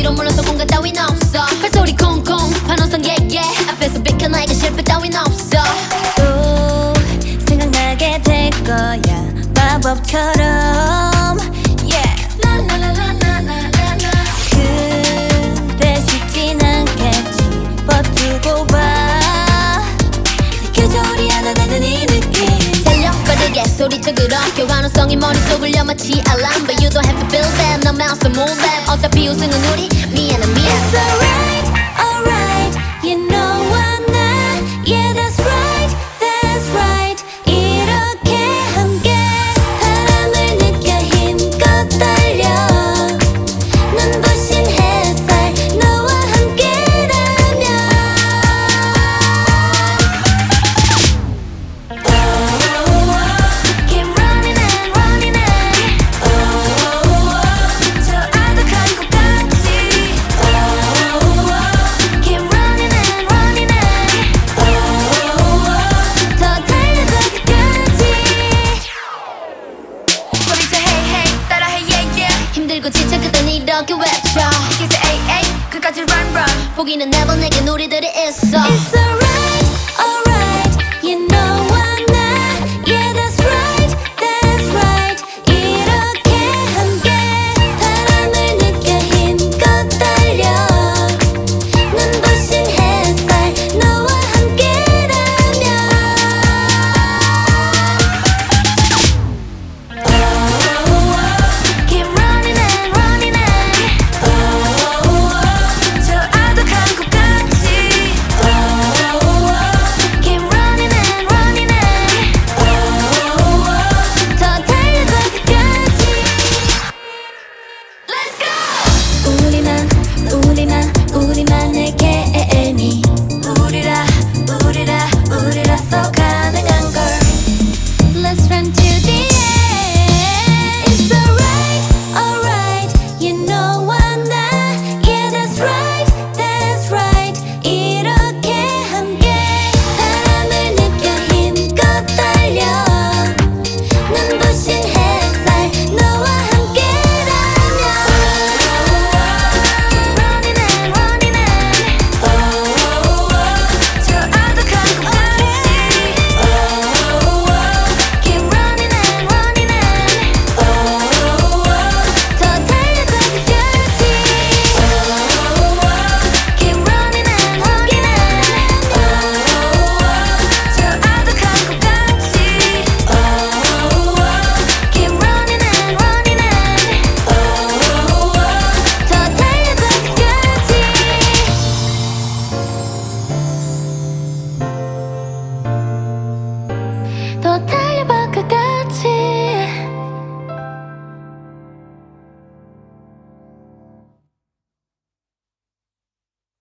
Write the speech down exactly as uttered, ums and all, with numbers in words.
뒤로 물러서 공간 따윈 없어 발소리 콩콩 환호성 yeah yeah 앞에서 비켜 나에게 실패 따윈 없어 또 생각나게 될 거야 마법처럼 yeah 라라라라라라라 그대 쉽진 않겠지 버티고 봐 느껴져 우리 하나 되는 이 느낌 달려 빠르게 소리쳐 그렇게 환호성이 머릿속을 여마치 알람 But you don't have to feel them 너 mouse and move them 어차피 우승은 우리 미안해 미안 It's alright alright you know I'm not yeah that's right that's right 이렇게 함께 바람을 느껴 힘껏 달려 눈부신 햇살 너와 함께라면 Keep running and running and 저 아득한 곳까지 Keep running and running and 더 달려가 끝까지 소리쳐 hey hey 따라해 yeah yeah 힘들고 지쳐 그땐 이렇게 외쳐 기세 에이 에이 끝까지 run run 포기는 never 내겐 우리들이 있어 It's